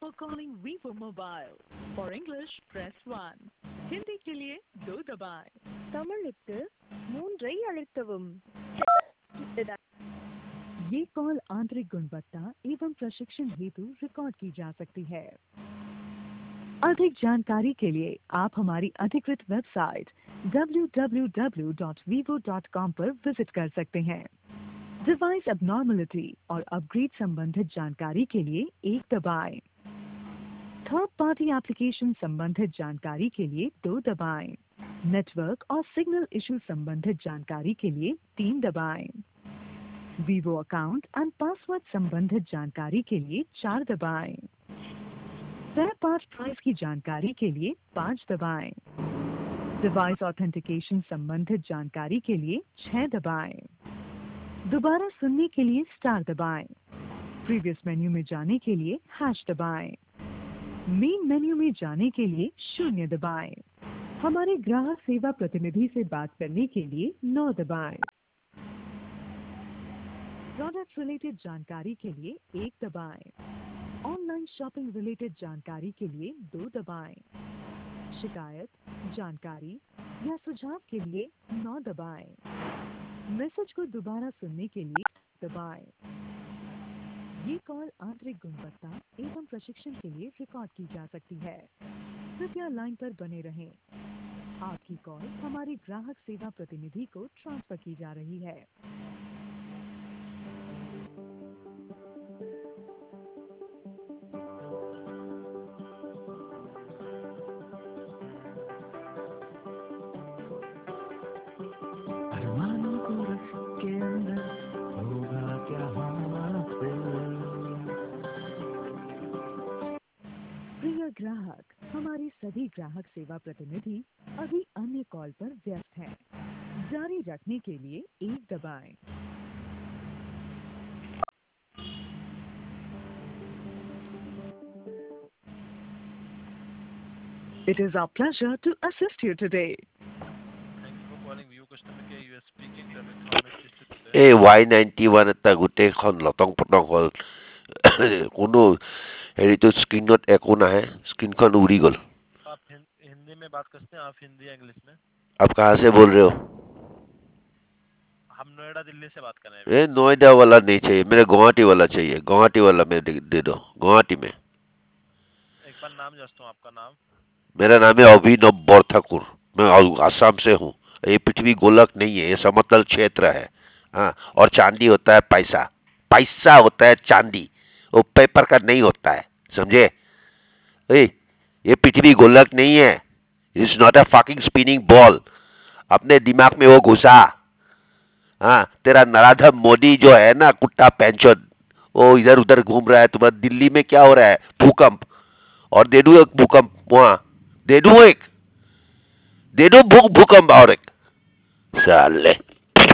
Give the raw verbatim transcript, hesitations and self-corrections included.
for calling Vivo Mobile. For English, press one. Hindi के लिए दो दबाएं. தமிழுக்கு மூன்றை அழுத்தவும். ये कॉल आंतरिक गुणवत्ता एवं प्रशिक्षण हेतु रिकॉर्ड की जा सकती है. अधिक जानकारी के लिए आप हमारी अधिकृत website W W W dot Vivo dot com पर विजिट कर सकते हैं. डिवाइस एबनॉर्मलिटी और अपग्रेड संबंधित जानकारी के लिए एक दबाएं. थर्ड पार्टी एप्लीकेशन संबंधित जानकारी के लिए दो दबाएं. नेटवर्क और सिग्नल इशू संबंधित जानकारी के लिए तीन दबाएं. वीवो अकाउंट एंड पासवर्ड संबंधित जानकारी के लिए चार दबाएं. स्पेयर पार्ट प्राइस की जानकारी के लिए पाँच दबाएं. डिवाइस ऑथेंटिकेशन संबंधित जानकारी के लिए छह दबाएं. दोबारा सुनने के लिए स्टार दबाएं. प्रीवियस मेन्यू में जाने के लिए हैश दबाएं. मेन मेन्यू में जाने के लिए शून्य दबाएं. हमारे ग्राहक सेवा प्रतिनिधि से बात करने के लिए नौ दबाएं. प्रोडक्ट रिलेटेड जानकारी के लिए एक दबाएं. ऑनलाइन शॉपिंग रिलेटेड जानकारी के लिए दो दबाएं. शिकायत, जानकारी या सुझाव के लिए नौ दबाएं. मैसेज को दोबारा सुनने के लिए दबाएं. ये कॉल आंतरिक गुणवत्ता एवं प्रशिक्षण के लिए रिकॉर्ड की जा सकती है. कृपया लाइन पर बने रहें. आपकी कॉल हमारे ग्राहक सेवा प्रतिनिधि को ट्रांसफर की जा रही है. अरमानों को रख के अंदर होगा क्या हासिल. प्रिय ग्राहक, हमारे सभी ग्राहक सेवा प्रतिनिधि अभी अन्य कॉल पर व्यस्त हैं. जारी रखने के लिए एक दबाएं. It is our pleasure to assist you today. Thank you for calling Vivo customer care. You are speaking to Ramesh. How may I assist you today? এই ৱাই নাইণ্টি ওৱান এটা গোটেইখন লটং পটং হ'ল. কোনো হেৰিটো স্ক্ৰীণত একো নাহে. স্ক্ৰীণখন উৰি গ'ল. आप हिं- हिंदी में बात करते हैं, आप हिंदी या इंग्लिश में? आप कहाँ से बोल रहे हो? हम नोएडा दिल्ली से बात कर रहे हैं. ए नोएडा वाला नहीं चाहिए, मेरे गुवाहाटी वाला चाहिए. गुवाहाटी वाला में दे, दे दो. गुवाहाटी में. एक बार नाम जानता हूँ, आपका नाम? मेरा नाम है अभिनव बरठाकुर. मैं आ- आसाम से हूँ. ये पृथ्वी गोलक नहीं है, ये समतल क्षेत्र है. हाँ, और चांदी होता है पैसा. पैसा होता है चांदी, वो पेपर का नहीं होता है. समझे? ए, ये पृथ्वी गोलक नहीं है. It's not a fucking spinning ball. अपने दिमाग में वो घुसा. हाँ, तेरा नराधम मोदी जो है ना, कुत्ता पैंचोद, वो इधर उधर घूम रहा है. तुम्हारा दिल्ली में क्या हो रहा है? भूकंप. और दे दू एक भूकंप वहां. दे दू एक दे दो भूकंप और एक. साले.